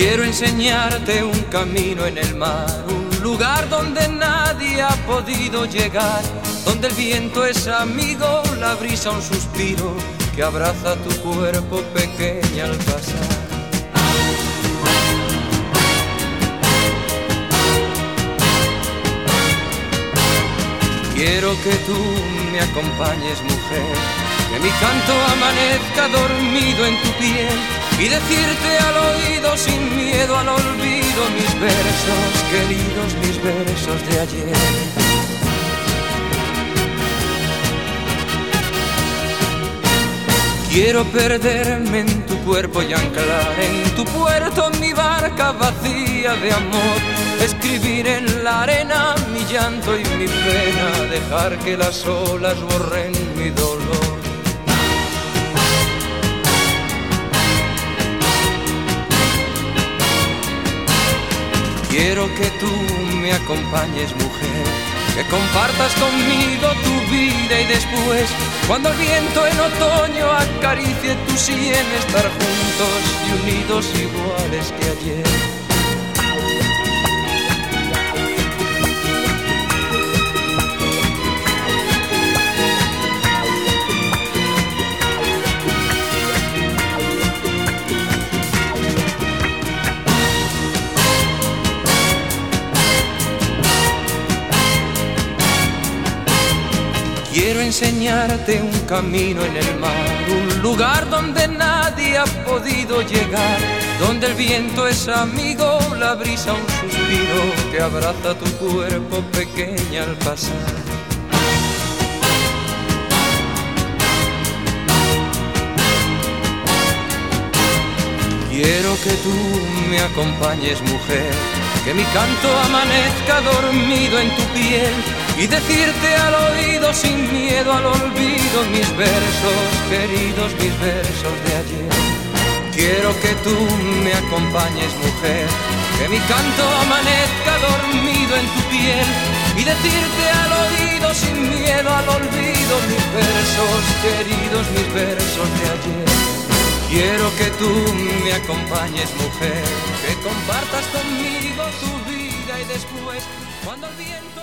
Quiero enseñarte un camino en el mar, un lugar donde nadie ha podido llegar, donde el viento es amigo, la brisa un suspiro que abraza tu cuerpo pequeña al pasar. Quiero que tú me acompañes, mujer, que mi canto amanezca dormido en tu piel y decirte al oído sin miedo al olvido mis versos queridos, mis versos de ayer. Quiero perderme en tu cuerpo y anclar en tu puerto mi barca vacía de amor, escribir en la arena mi llanto y mi pena, dejar que las olas borren mi dolor. Quiero que tú me acompañes, mujer, que compartas conmigo tu vida y después, cuando el viento en otoño acaricie tu sien, estar juntos y unidos iguales que ayer. Quiero enseñarte un camino en el mar, un lugar donde nadie ha podido llegar, donde el viento es amigo, la brisa un suspiro que abraza tu cuerpo pequeña al pasar. Quiero que tú me acompañes, mujer, que mi canto amanezca dormido en tu piel y decirte al oído sin miedo al olvido mis versos queridos, mis versos de ayer. Quiero que tú me acompañes, mujer, que mi canto amanezca dormido en tu piel y decirte al oído sin miedo al olvido mis versos queridos, mis versos de ayer. Quiero que tú me acompañes, mujer, que compartas conmigo tu vida y después, cuando el viento